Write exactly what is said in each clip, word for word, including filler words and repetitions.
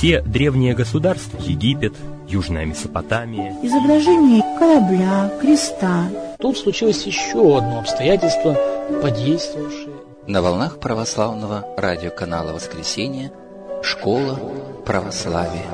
Все древние государства, Египет, Южная Месопотамия, изображение корабля, креста. Тут случилось еще одно обстоятельство, подействовавшее. На волнах православного радиоканала «Воскресенье» «Школа православия».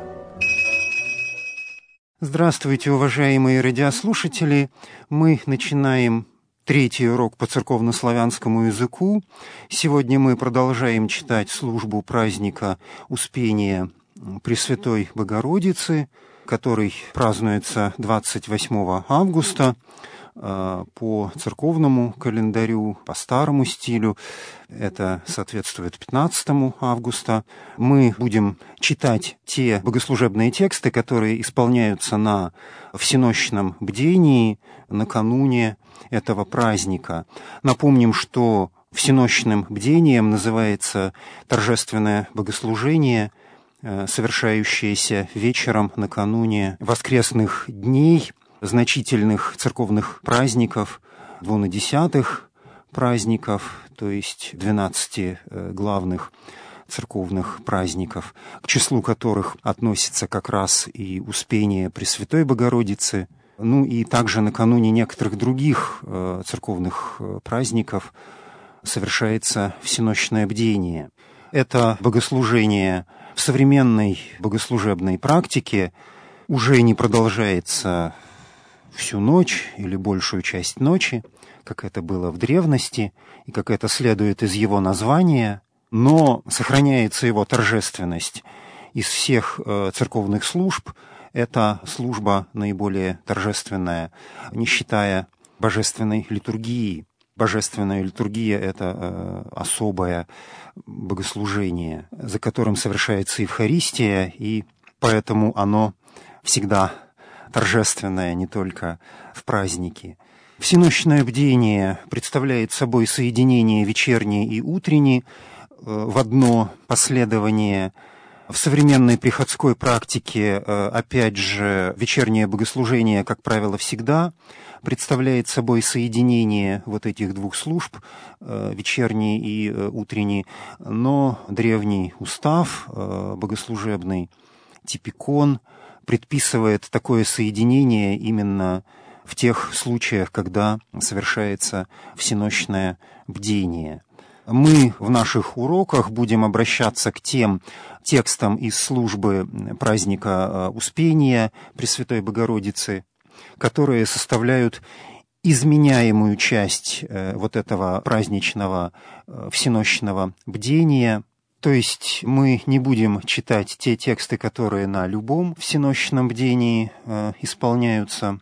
Здравствуйте, уважаемые радиослушатели! Мы начинаем третий урок по церковнославянскому языку. Сегодня мы продолжаем читать службу праздника Успения Пресвятой Богородицы, который празднуется двадцать восьмого августа по церковному календарю, по старому стилю. Это соответствует пятнадцатому августа. Мы будем читать те богослужебные тексты, которые исполняются на всенощном бдении накануне этого праздника. Напомним, что всенощным бдением называется торжественное богослужение, совершающееся вечером накануне воскресных дней, значительных церковных праздников, двунадесятых праздников, то есть двенадцати главных церковных праздников, к числу которых относится как раз и Успение Пресвятой Богородицы, ну и также накануне некоторых других церковных праздников совершается всенощное бдение. Это богослужение в современной богослужебной практике уже не продолжается всю ночь или большую часть ночи, как это было в древности и как это следует из его названия, но сохраняется его торжественность. Из всех э, церковных служб эта служба наиболее торжественная, не считая божественной литургии. Божественная литургия – это э, особое богослужение, за которым совершается Евхаристия, и поэтому оно всегда торжественное, не только в праздники. Всенощное бдение представляет собой соединение вечерней и утренней в одно последование. В современной приходской практике, опять же, вечернее богослужение, как правило, всегда представляет собой соединение вот этих двух служб, вечерней и утренней, но древний устав богослужебный, типикон, предписывает такое соединение именно в тех случаях, когда совершается всенощное бдение. Мы в наших уроках будем обращаться к тем текстам из службы праздника Успения Пресвятой Богородицы, которые составляют изменяемую часть вот этого праздничного всенощного бдения. То есть мы не будем читать те тексты, которые на любом всенощном бдении э, исполняются,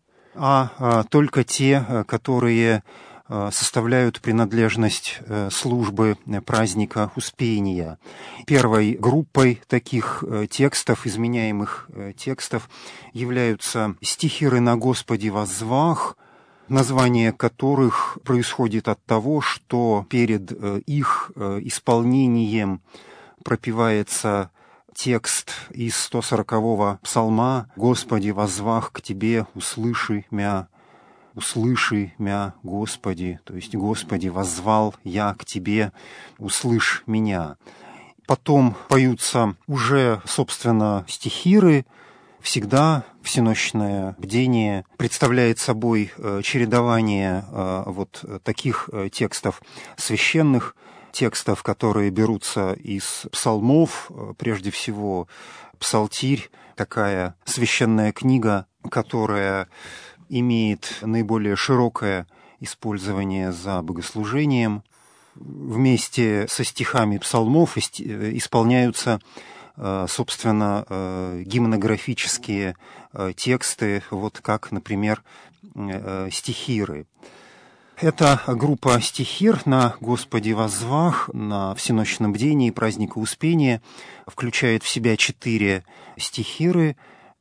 а, а только те, которые э, составляют принадлежность э, службы праздника Успения. Первой группой таких э, текстов, изменяемых э, текстов, являются стихиры «На Господе воззвах», название которых происходит от того, что перед их исполнением пропевается текст из сто сорокового псалма «Господи, воззвах к Тебе, услыши мя, услыши мя, Господи», то есть «Господи, воззвал я к Тебе, услышь меня». Потом поются уже, собственно, стихиры. Всегда всенощное бдение представляет собой чередование вот таких текстов священных, текстов, которые берутся из псалмов, прежде всего псалтирь, такая священная книга, которая имеет наиболее широкое использование за богослужением. Вместе со стихами псалмов исполняются собственно, гимнографические тексты, вот как, например, стихиры. Эта группа стихир «На Господе воззвах», на всенощном бдении праздника Успения включает в себя четыре стихиры,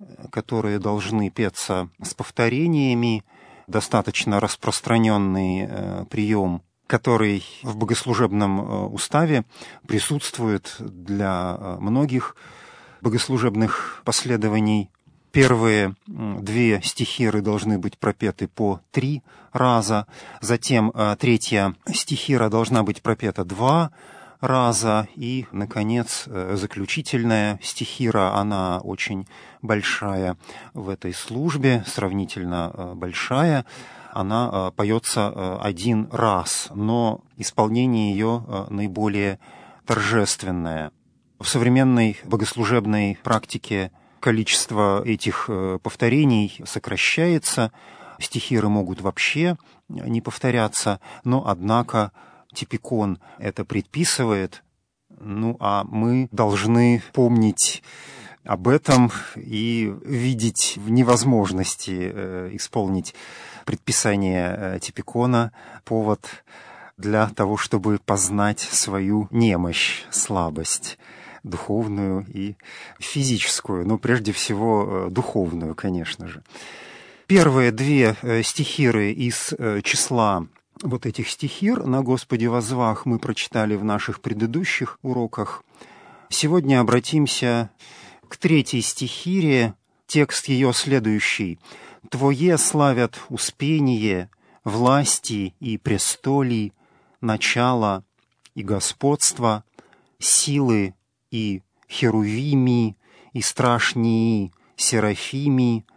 которые должны петься с повторениями, достаточно распространенный прием, который в богослужебном уставе присутствует для многих богослужебных последований. Первые две стихиры должны быть пропеты по три раза, затем третья стихира должна быть пропета два раза. И, наконец, заключительная стихира, она очень большая в этой службе, сравнительно большая. Она поется один раз, но исполнение ее наиболее торжественное. В современной богослужебной практике количество этих повторений сокращается, стихиры могут вообще не повторяться, но, однако, типикон это предписывает, ну а мы должны помнить об этом и видеть в невозможности э, исполнить предписание э, типикона повод для того, чтобы познать свою немощь, слабость духовную и физическую, но прежде всего э, духовную, конечно же. Первые две э, стихиры из э, числа вот этих стихир «На Господе воззвах» мы прочитали в наших предыдущих уроках. Сегодня обратимся к третьей стихире. Текст ее следующий. «Твое славят успение, власти и престоли, начало и господство, силы и херувими, и страшнии серафими,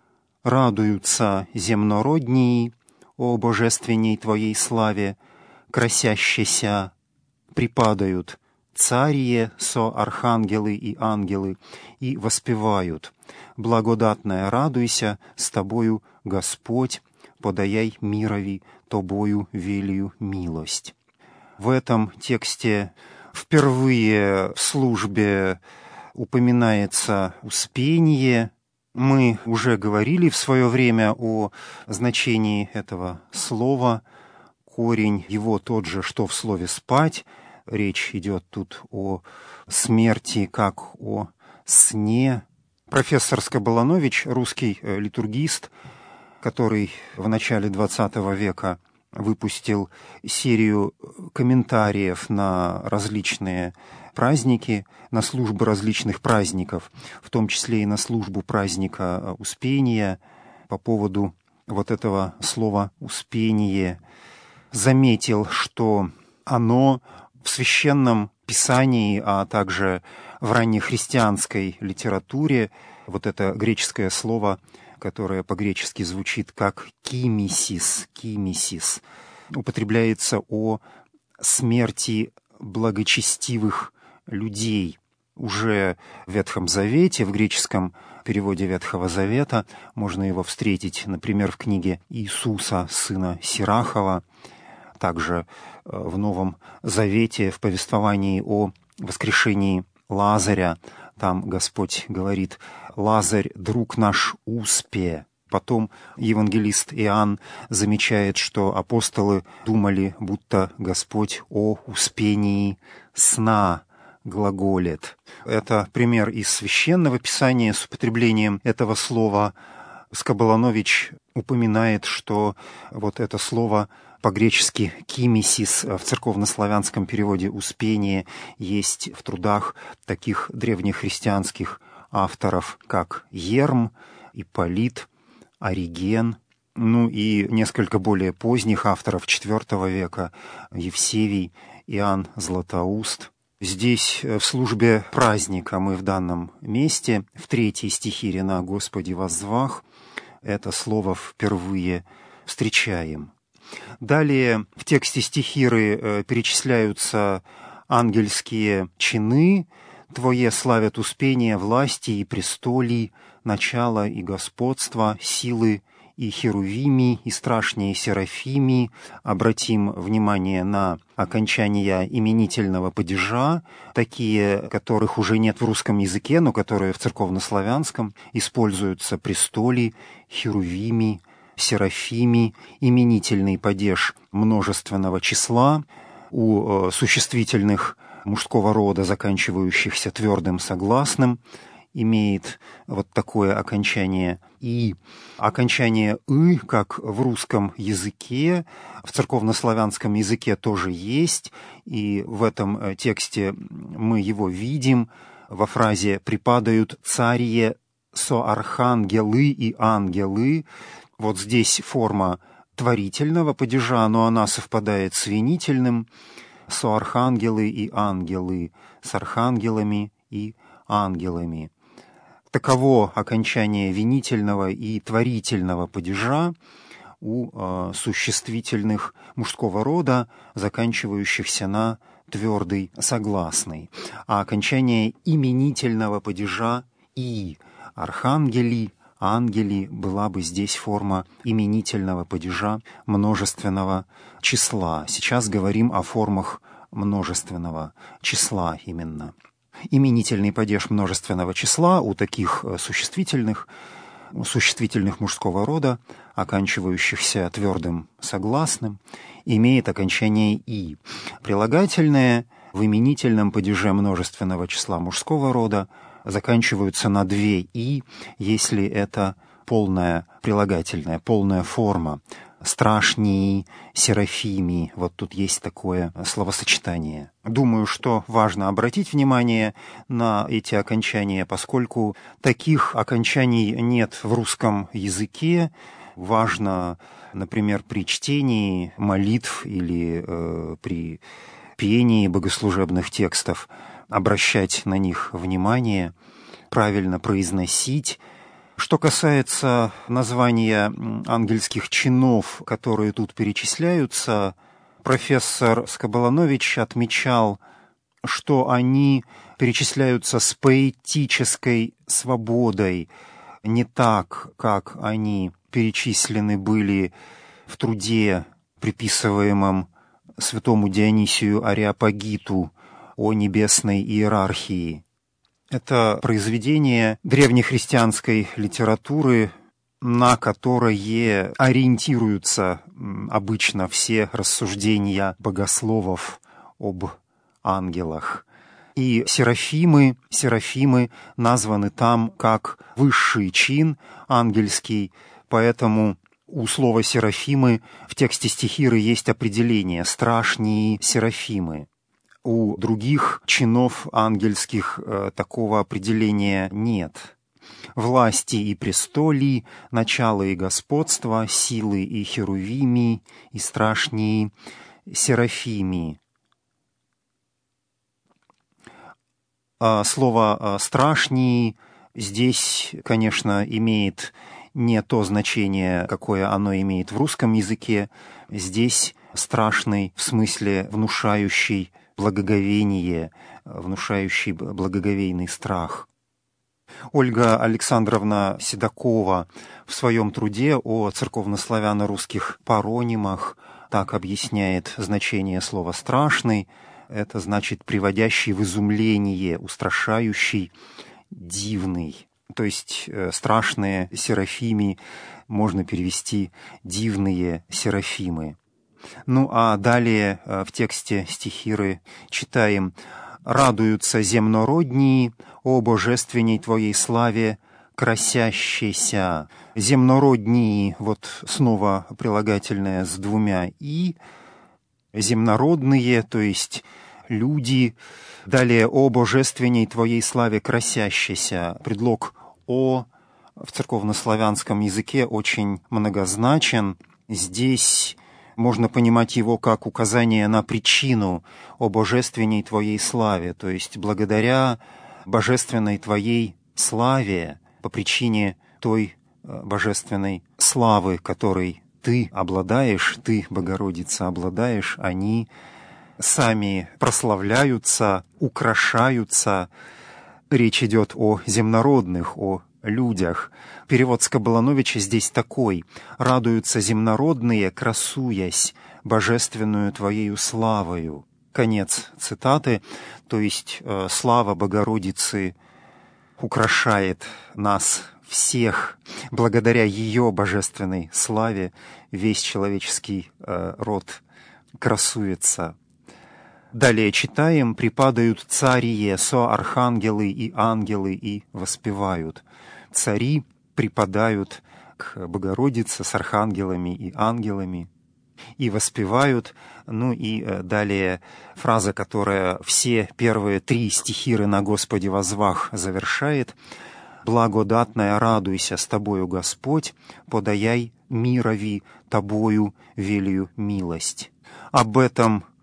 радуются земнороднии, о божественней Твоей славе, красящейся, припадают царие со архангелы и ангелы и воспевают. Благодатная радуйся, с Тобою, Господь, подаяй мирови, Тобою велию милость». В этом тексте впервые в службе упоминается успение. Мы уже говорили в свое время о значении этого слова. Корень его тот же, что в слове «спать». Речь идет тут о смерти, как о сне. Профессор Скоболанович, русский литургист, который в начале двадцатого века выпустил серию комментариев на различные праздники, на службы различных праздников, в том числе и на службу праздника Успения, по поводу вот этого слова «успение», заметил, что оно в священном писании, а также в раннехристианской литературе, вот это греческое слово, которое по-гречески звучит как «кимисис», «кимисис», употребляется о смерти благочестивых людей. Уже в Ветхом Завете, в греческом переводе Ветхого Завета, можно его встретить, например, в книге Иисуса, сына Сирахова, также в Новом Завете, в повествовании о воскрешении Лазаря. Там Господь говорит: «Лазарь, друг наш, успе». Потом евангелист Иоанн замечает, что апостолы думали, будто Господь о успении сна глаголит. Это пример из Священного Писания с употреблением этого слова. Скоболанович упоминает, что вот это слово по-гречески «кимисис» в церковнославянском переводе «успение» есть в трудах таких древнехристианских авторов, как Ерм, Ипполит, Ориген, ну и несколько более поздних авторов четвёртого века — Евсевий, Иоанн Златоуст. Здесь в службе праздника мы в данном месте, в третьей стихире «На Господе воззвах», это слово впервые встречаем. Далее в тексте стихиры перечисляются ангельские чины: «Твое славят успение, власти и престоли, начало и господство, силы и херувими, и страшнее серафими». Обратим внимание на окончания именительного падежа, такие, которых уже нет в русском языке, но которые в церковнославянском используются: престоли, херувими, серафими, именительный падеж множественного числа, у существительных мужского рода, заканчивающихся твердым согласным, имеет вот такое окончание «и». Окончание «ы», как в русском языке, в церковнославянском языке тоже есть, и в этом тексте мы его видим во фразе «припадают царие со архангелы и ангелы». Вот здесь форма творительного падежа, но она совпадает с винительным. соархангелы и ангелы, с архангелами и ангелами. Таково окончание винительного и творительного падежа у э, существительных мужского рода, заканчивающихся на твердый согласный. А окончание именительного падежа «и» архангели, ангели была бы здесь форма именительного падежа множественного числа. Сейчас говорим о формах множественного числа именно. Именительный падеж множественного числа у таких существительных, существительных мужского рода, оканчивающихся твердым согласным, имеет окончание «и». Прилагательные в именительном падеже множественного числа мужского рода заканчиваются на две «и», если это полная прилагательная, полная форма. Страшнии, серафимии. Вот тут есть такое словосочетание. Думаю, что важно обратить внимание на эти окончания, поскольку таких окончаний нет в русском языке. Важно, например, при чтении молитв или э, при пении богослужебных текстов обращать на них внимание, правильно произносить. Что касается названия ангельских чинов, которые тут перечисляются, профессор Скоболонович отмечал, что они перечисляются с поэтической свободой, не так, как они перечислены были в труде, приписываемом святому Дионисию Ареопагиту о небесной иерархии. Это произведение древнехристианской литературы, на которое ориентируются обычно все рассуждения богословов об ангелах. И серафимы, серафимы названы там как высший чин ангельский, поэтому у слова «серафимы» в тексте стихиры есть определение «страшние серафимы». У других чинов ангельских э, такого определения нет. Власти и престоли, начало и господство, силы и херувими, и страшние серафими. А слово «страшние» здесь, конечно, имеет не то значение, какое оно имеет в русском языке. Здесь страшный в смысле внушающий благоговение, внушающий благоговейный страх. Ольга Александровна Седокова в своем труде о церковнославяно-русских паронимах так объясняет значение слова «страшный». Это значит приводящий в изумление, устрашающий, дивный. То есть страшные серафими можно перевести «дивные серафимы». Ну а далее в тексте стихиры читаем: «Радуются земнородние о божественней Твоей славе, красящейся». Земнородние, вот снова прилагательное с двумя «и». Земнородные, то есть люди. Далее «о божественней Твоей славе, красящейся». Предлог «о» в церковнославянском языке очень многозначен. Здесь можно понимать его как указание на причину «о божественней Твоей славе», то есть благодаря божественной Твоей славе, по причине той божественной славы, которой Ты обладаешь, Ты, Богородица, обладаешь, они сами прославляются, украшаются. Речь идет о земнородных, о людях. Перевод Скоболоновича здесь такой: «Радуются земнородные, красуясь божественную Твоею славою». Конец цитаты. То есть э, слава Богородицы украшает нас всех. Благодаря ее божественной славе весь человеческий э, род красуется. Далее читаем: «Припадают царие, со архангелы и ангелы и воспевают». Цари припадают к Богородице с архангелами и ангелами и воспевают. Ну и далее фраза, которая все первые три стихиры «На Господе возвах» завершает: «Благодатная радуйся с Тобою, Господь, подаяй мирови Тобою велию милость». Об этом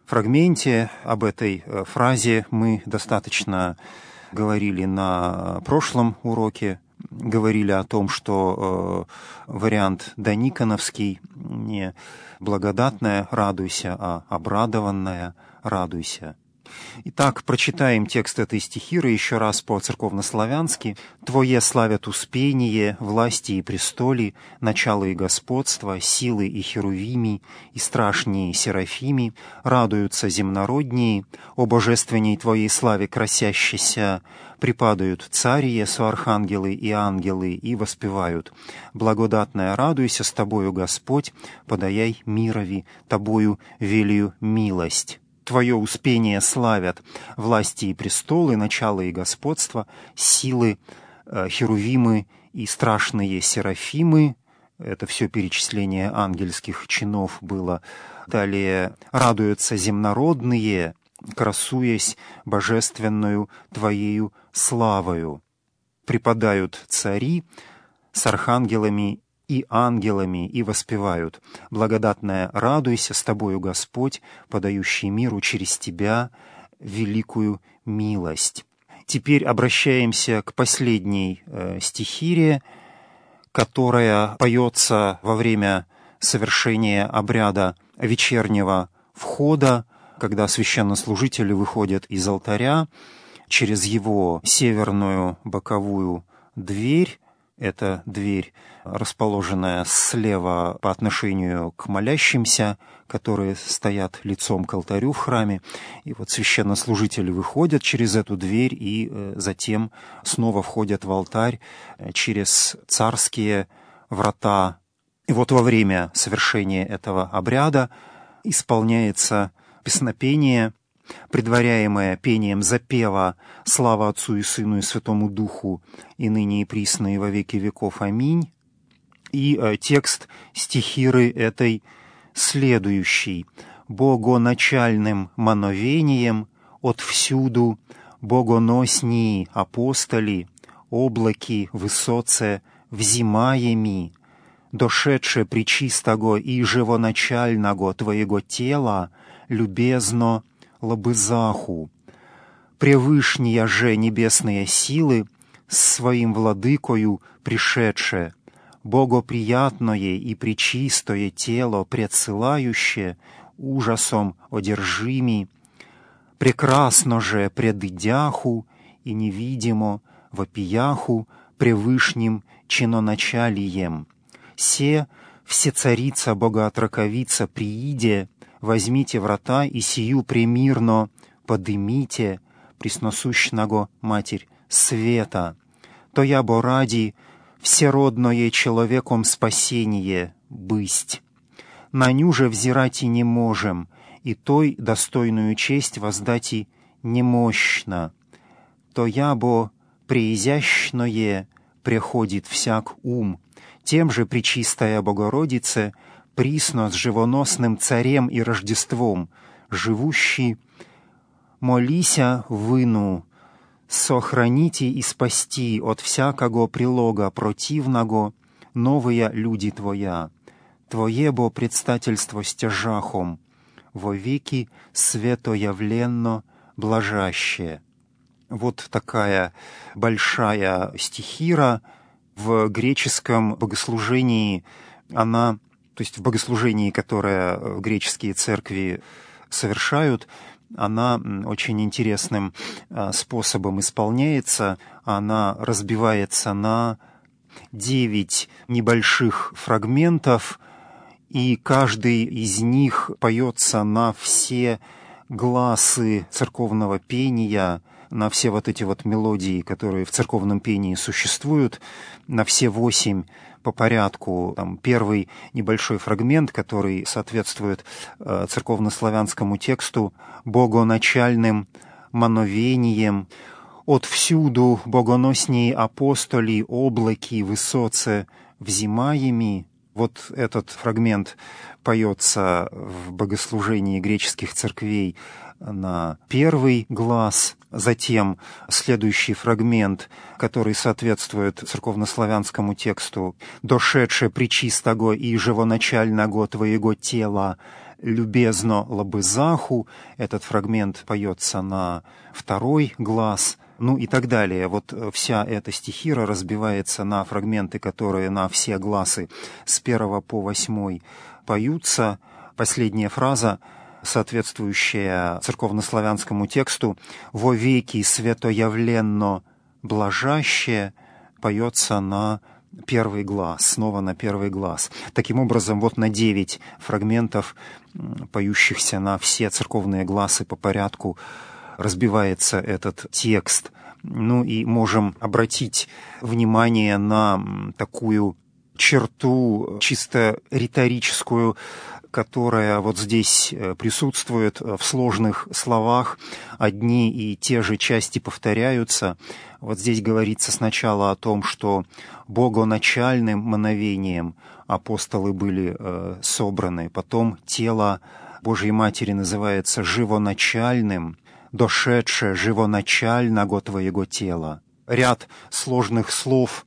фрагменте, об этой фразе мы достаточно говорили на прошлом уроке. Говорили о том, что э, вариант дониконовский не благодатная радуйся, а обрадованная радуйся. Итак, прочитаем текст этой стихиры еще раз по-церковнославянски. «Твое славят успение, власти и престоли, начало и господство, силы и херувими, и страшнее серафими, радуются земнородние, о божественней Твоей славе красящейся, припадают царие, соархангелы и ангелы, и воспевают. Благодатная радуйся с Тобою, Господь, подаяй мирови, Тобою велию милость». Твое успение славят власти и престолы, начало и господство, силы, э, херувимы и страшные серафимы. Это все перечисление ангельских чинов было. Далее радуются земнородные, красуясь божественную Твоею славою. Припадают цари с архангелами и ангелами, и воспевают. Благодатная радуйся с Тобою, Господь, подающий миру через Тебя великую милость. Теперь обращаемся к последней э, стихире, которая поется во время совершения обряда вечернего входа, когда священнослужители выходят из алтаря через его северную боковую дверь. Это дверь, расположенная слева по отношению к молящимся, которые стоят лицом к алтарю в храме. И вот священнослужители выходят через эту дверь и э, затем снова входят в алтарь э, через царские врата. И вот во время совершения этого обряда исполняется песнопение, предваряемое пением запева «Слава Отцу и Сыну и Святому Духу, и ныне и присно и во веки веков. Аминь». И э, текст стихиры этой следующий. «Богоначальным мановением отвсюду богоноснии апостоли, облаки высоце взимаеми, дошедше причистого и живоначального Твоего тела, любезно лобызаху. Превышние же небесные силы с своим владыкою пришедше, богоприятное и пречистое тело предсылающее, ужасом одержими, прекрасно же предыдяху и невидимо вопияху превышним чиноначалием. Се всецарица богоотраковица прииде, возьмите врата и сию премирно подымите, пресносущного Матерь Света, то я бо ради всеродное человеком спасение бысть. На ню же взирать и не можем, и той достойную честь воздать и немощно. То я бо преизящное преходит всяк ум, тем же Пречистая Богородице присно с живоносным царем и Рождеством, живущий, молися выну, сохраните и спасти от всякого прилога противного новые люди Твоя, Твое бо предстательство стяжахом, во веки светоявленно блажаще». Вот такая большая стихира. В греческом богослужении она, то есть в богослужении, которое греческие церкви совершают, она очень интересным способом исполняется. Она разбивается на девять небольших фрагментов, и каждый из них поется на все гласы церковного пения, на все вот эти вот мелодии, которые в церковном пении существуют, на все восемь по порядку. Там первый небольшой фрагмент, который соответствует э, церковнославянскому тексту «богоначальным мановением, отвсюду богоносней апостоли, облаки высоце взимаеми». Вот этот фрагмент поется в богослужении греческих церквей на первый глаз. Затем следующий фрагмент, который соответствует церковнославянскому тексту «Дошедше пречистого и живоначального Твоего тела «любезно лобызаху». Этот фрагмент поется на второй глаз, ну и так далее. Вот вся эта стихира разбивается на фрагменты, которые на все гласы с первого по восьмой поются. Последняя фраза, соответствующая церковнославянскому тексту «во веки святоявленно блажаще», поется на первый глаз, снова на первый глаз. Таким образом, вот на девять фрагментов, поющихся на все церковные гласы по порядку, разбивается этот текст. Ну и можем обратить внимание на такую черту чисто риторическую, которая вот здесь присутствует в сложных словах. Одни и те же части повторяются. Вот здесь говорится сначала о том, что богоначальным мановением апостолы были э, собраны. Потом тело Божьей Матери называется живоначальным, дошедшее живоначального твоего тела. Ряд сложных слов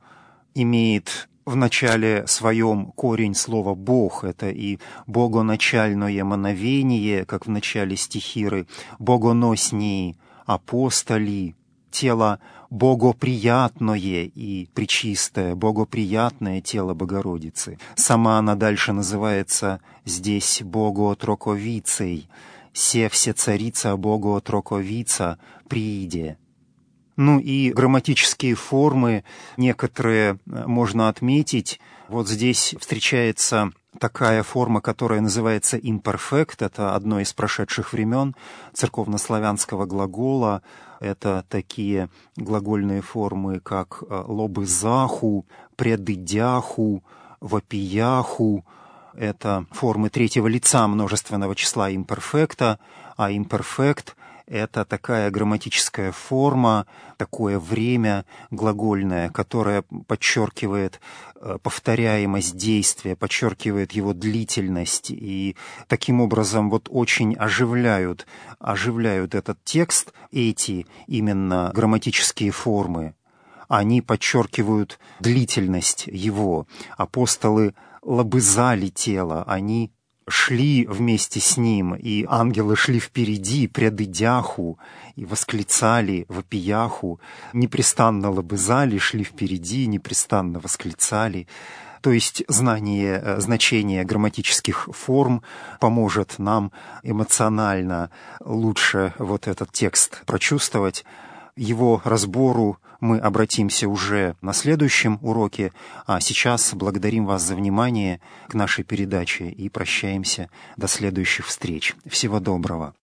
имеет в начале своем корень слова «Бог». Это и богоначальное мановение, как в начале стихиры, богоноснии, апостоли, тело богоприятное и пречистое, богоприятное тело Богородицы. Сама она дальше называется здесь богоотроковицей, се все царица богоотроковица прииде. Ну и грамматические формы некоторые можно отметить. Вот здесь встречается такая форма, которая называется imperfect. Это одно из прошедших времен церковнославянского глагола. Это такие глагольные формы, как лобызаху, предыдяху, вопияху. Это формы третьего лица множественного числа имперфекта, а имперфект — это такая грамматическая форма, такое время глагольное, которое подчеркивает повторяемость действия, подчеркивает его длительность, и таким образом вот очень оживляют, оживляют этот текст эти именно грамматические формы. Они подчеркивают длительность его. Апостолы лобызали тело, они шли вместе с ним, и ангелы шли впереди, предыдяху, и восклицали вопияху, непрестанно лобызали, шли впереди, непрестанно восклицали. То есть знание значения грамматических форм поможет нам эмоционально лучше вот этот текст прочувствовать. Его разбору мы обратимся уже на следующем уроке, а сейчас благодарим вас за внимание к нашей передаче и прощаемся до следующих встреч. Всего доброго.